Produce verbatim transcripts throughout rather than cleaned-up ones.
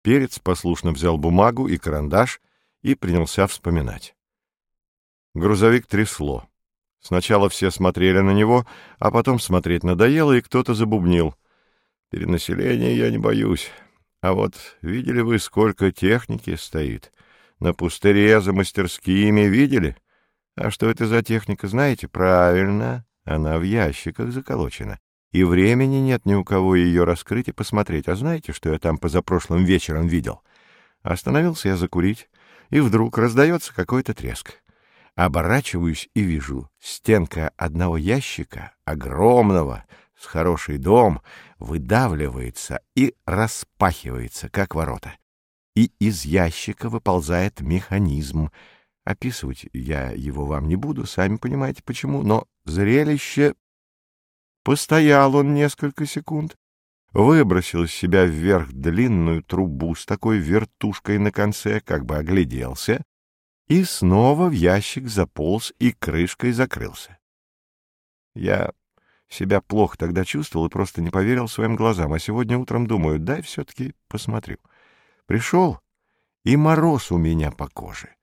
Перец послушно взял бумагу и карандаш и принялся вспоминать. Грузовик трясло. Сначала все смотрели на него, а потом смотреть надоело, и кто-то забубнил. Перенаселения я не боюсь. А вот видели вы, сколько техники стоит? На пустыре за мастерскими видели? А что это за техника, знаете? Правильно, она в ящиках заколочена. И времени нет ни у кого ее раскрыть и посмотреть. А знаете, что я там позапрошлым вечером видел? Остановился я закурить, и вдруг раздается какой-то треск. Оборачиваюсь и вижу, стенка одного ящика, огромного, с хороший дом, выдавливается и распахивается, как ворота. И из ящика выползает механизм. Описывать я его вам не буду, сами понимаете почему, но зрелище... Постоял он несколько секунд, выбросил из себя вверх длинную трубу с такой вертушкой на конце, как бы огляделся, и снова в ящик заполз и крышкой закрылся. Я себя плохо тогда чувствовал и просто не поверил своим глазам, а сегодня утром думаю, дай все-таки посмотрю. Пришел, и мороз у меня по коже.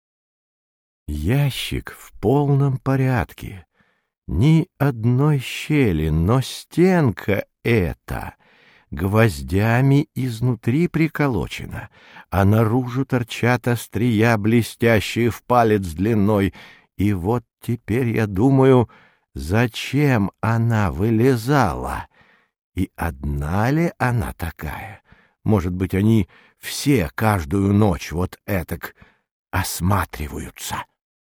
Ящик в полном порядке, ни одной щели, но стенка эта гвоздями изнутри приколочена, а наружу торчат острия, блестящие в палец длиной. И вот теперь я думаю, зачем она вылезала? И одна ли она такая? Может быть, они все каждую ночь вот этак осматриваются?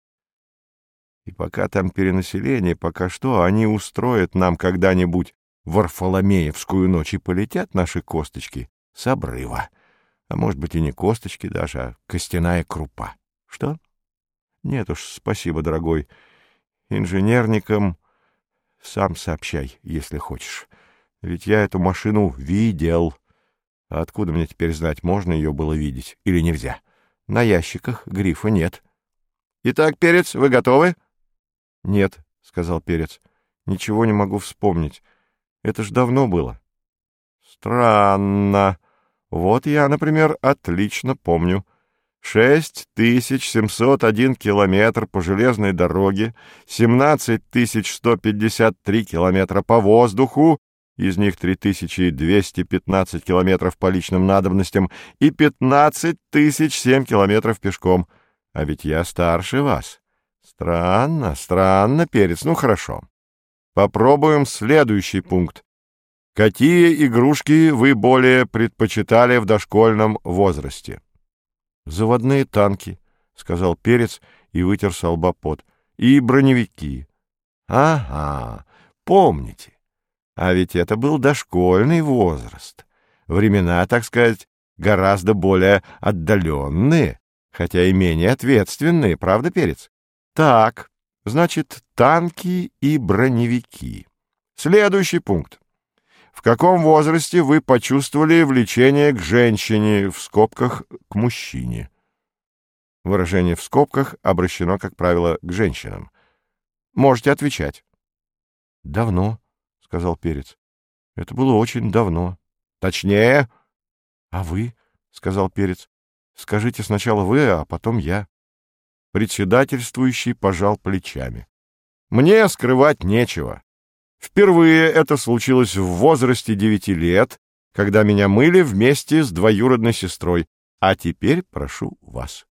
И пока там перенаселение, пока что, они устроят нам когда-нибудь Варфоломеевскую ночь, и полетят наши косточки с обрыва. А может быть, и не косточки даже, а костяная крупа. Что? Нет уж, спасибо, дорогой. Инженерникам сам сообщай, если хочешь. Ведь я эту машину видел. А откуда мне теперь знать, можно ее было видеть или нельзя? На ящиках грифа нет. Итак, Перец, вы готовы? Нет, — сказал Перец, — ничего не могу вспомнить. Это ж давно было. Странно. Вот я, например, отлично помню. Шесть тысяч семьсот один километр по железной дороге, семнадцать тысяч сто пятьдесят три километра по воздуху, из них три тысячи двести пятнадцать километров по личным надобностям и пятнадцать тысяч семь километров пешком. А ведь я старше вас. Странно, странно, Перец. Ну, хорошо. Попробуем следующий пункт. Какие игрушки вы более предпочитали в дошкольном возрасте? Заводные танки, — сказал Перец и вытер со лба пот. И броневики. Ага, помните. А ведь это был дошкольный возраст. Времена, так сказать, гораздо более отдаленные, хотя и менее ответственные, правда, Перец? Так, значит, танки и броневики. Следующий пункт. В каком возрасте вы почувствовали влечение к женщине, в скобках к мужчине? Выражение «в скобках» обращено, как правило, к женщинам. Можете отвечать. Давно, — сказал Перец. Это было очень давно. Точнее. А вы, — сказал Перец. Скажите сначала вы, а потом я. Председательствующий пожал плечами. Мне скрывать нечего. Впервые это случилось в возрасте девяти лет, когда меня мыли вместе с двоюродной сестрой. А теперь прошу вас.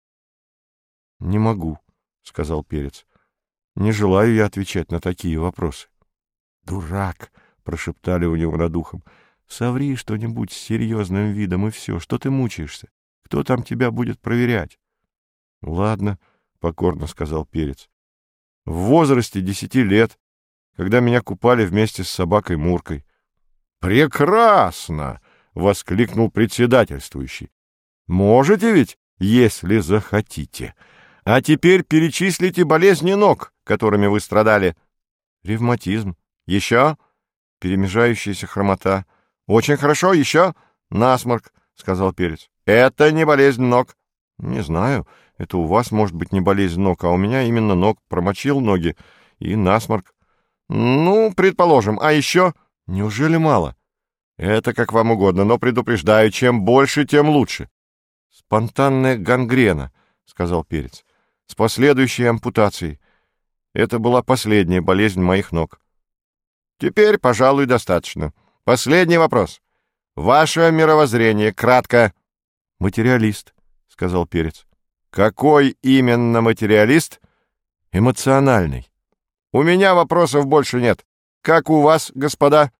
— Не могу, — сказал Перец. — Не желаю я отвечать на такие вопросы. — Дурак, — прошептали у него над ухом. — Соври что-нибудь с серьезным видом, и все. Что ты мучаешься? Кто там тебя будет проверять? — Ладно, — покорно сказал Перец. — В возрасте десяти лет, когда меня купали вместе с собакой Муркой. — Прекрасно! — воскликнул председательствующий. — Можете ведь, если захотите. А теперь перечислите болезни ног, которыми вы страдали. — Ревматизм. — Еще? — Перемежающаяся хромота. — Очень хорошо. Еще? — Насморк, — сказал Перец. — Это не болезнь ног. — Не знаю. Это у вас, может быть, не болезнь ног, а у меня именно ног. Промочил ноги и насморк. — Ну, предположим. А еще? — Неужели мало? Это как вам угодно, но предупреждаю, чем больше, тем лучше. Спонтанная гангрена, сказал Перец, с последующей ампутацией. Это была последняя болезнь моих ног. Теперь, пожалуй, достаточно. Последний вопрос. Ваше мировоззрение, кратко. Материалист, сказал Перец. Какой именно материалист? Эмоциональный. У меня вопросов больше нет. Как у вас, господа?